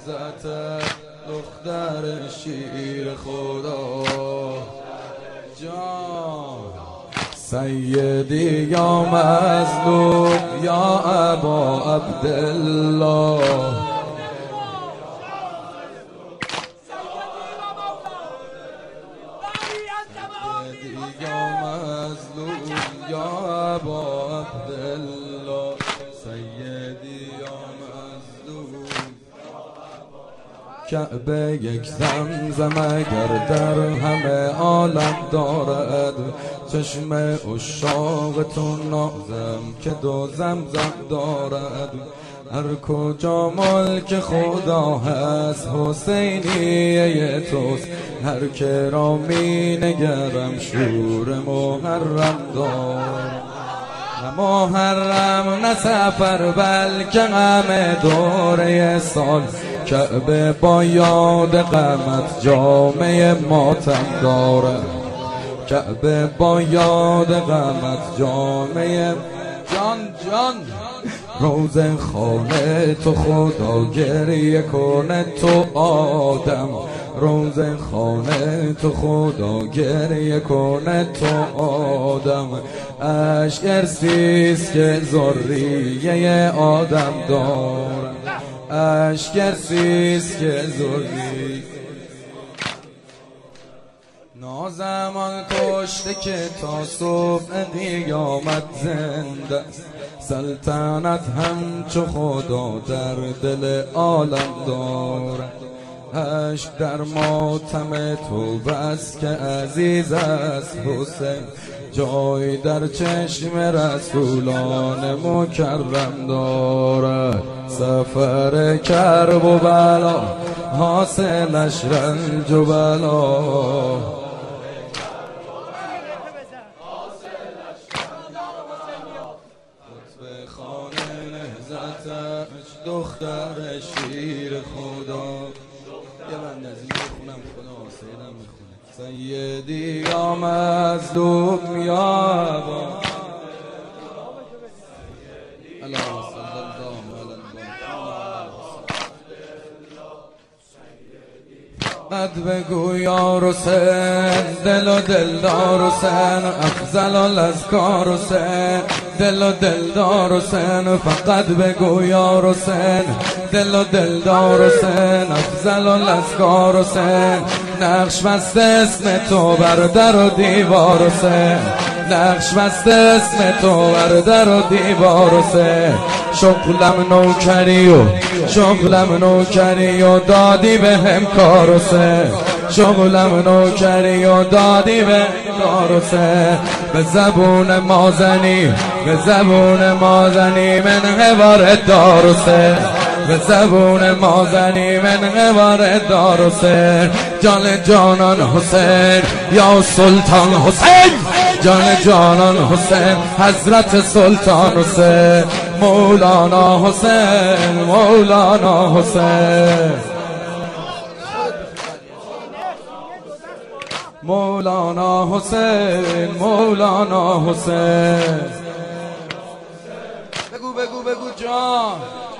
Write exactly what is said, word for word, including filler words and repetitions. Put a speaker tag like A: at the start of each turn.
A: نهضت دختر شیر خدا جان سیدی یا مظلوم یا ابا عبدالله یا ابا عبدالله سیدی یا مظلوم کعبه یک زمزم اگر در همه عالم دارد چشم عشاق تو نازم که دو زمزم دارد هر کجا ملک خدا هست حسینیه توست هر که را می نگرم شور محرم دارم نه محرم نه سفر بلکه غم دوره سال کعبه با یاد غمت جامعه ماتم دارد کعبه با یاد غمت جامعه جان جان روز خانه تو خدا گریه کنه تو آدم روز خانه تو خدا گریه کنه تو آدم اشک ارسیست که ذریه آدم دارم اشک ارسیست که ذریه نازمان کشته که تا صبح قیامت زنده سلطنت همچو خدا در دل عالم دارد اشک در ماتم تو بس که عزیز است حسین جای در چشم رسولان مکرم دارد سفر کرب و بلا حاصلش رنج و بلا دختر شیر خدا یه بند از این میخونم خدا سیدم میخونه سیدی یا مظلوم یا ابا قد بگو یا حسین دل و دلدار حسین افضل الاذکار حسین دل و دلدار حسین فقط بگو یا حسین دل و دلدار حسین افضل الاذکار حسین نقش بسته اسم تو بر در و دیوار حسین نقش بسته اسم تو بر در و دیوار حسین شغلم نوکری و شغلم نوکری و دادی به هم کار حسین شغلم نوکری و دادی به کار حسین به زبون مازنی به زبون مازنی من غوار دار حسین به زبون مازنی من غوار دار حسین جان جانان حسین یا سلطان حسین جان جانان حسین حضرت سلطان حسین مولانا حسین مولانا حسین مولانا حسین مولانا حسین بگو بگو بگو جان